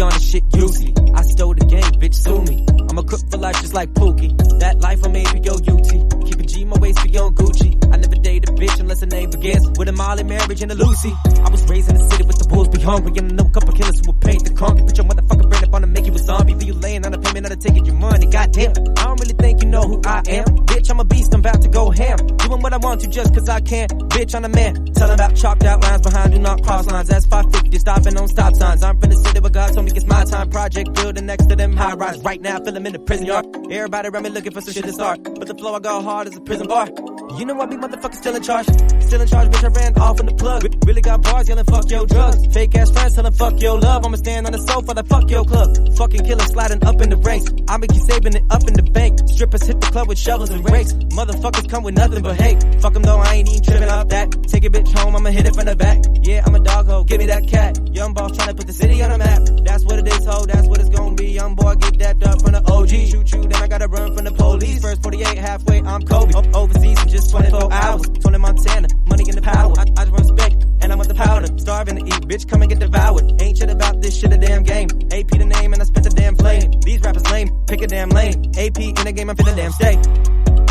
on the shit usually. I stole the game, bitch, sue me. I'm a cook for life just like Pookie. That life I made for your UT. Keep a G my waist for your Gucci. I never date a bitch unless her name begins with a Molly marriage and a Lucy. I was raised in the city with the wolves be hungry, and I know a couple killers who will paint the concrete. Put your motherfucker brain up on to make you a zombie. Leave you laying on a payment, not taking your money. Goddamn, I don't really think you know who I am. Bitch, I'm a beast, I'm about to go ham. Doing what I want to just cause I can. Bitch, I'm a man. Telling about chalked out lines behind, do not cross lines. That's 550, stopping on stop signs. I'm from the city where God told me it's my time. Project building next to them high rise. Right now, feel them in the prison yard. Everybody around me looking for some shit to start. But the flow I go hard as a prison bar. You know I be motherfuckers still in charge. Still in charge, bitch, I ran off in the plug. Really got bars yelling fuck your drugs. Fake ass friends telling fuck your love. I'ma stand on the sofa like fuck your club. Fucking killer sliding up in the ranks. I make you saving it up in the bank. Strippers hit the club with shovels and rakes. Motherfuckers come with nothing but hate. Fuck them though, I ain't even tripping off that. Take a bitch home, I'ma hit it from the back. Yeah, I'm a dog ho, give me that cat. Young boss trying to put the city on the map. That's what it is, ho, that's what it's gonna be. Young boy, get dapped up from the OG. Shoot you, then I gotta run from the police. First 48, halfway, I'm Kobe. Overseas in just 24 hours. 20 Montana, money in the power. I just want respect, and I want the powder. Starving to eat, bitch, come and get devoured. Ain't shit about this shit a damn game. AP the name, and I spit the damn flame. These rappers lame, pick a damn lane. AP in the game, I'm finna damn stay.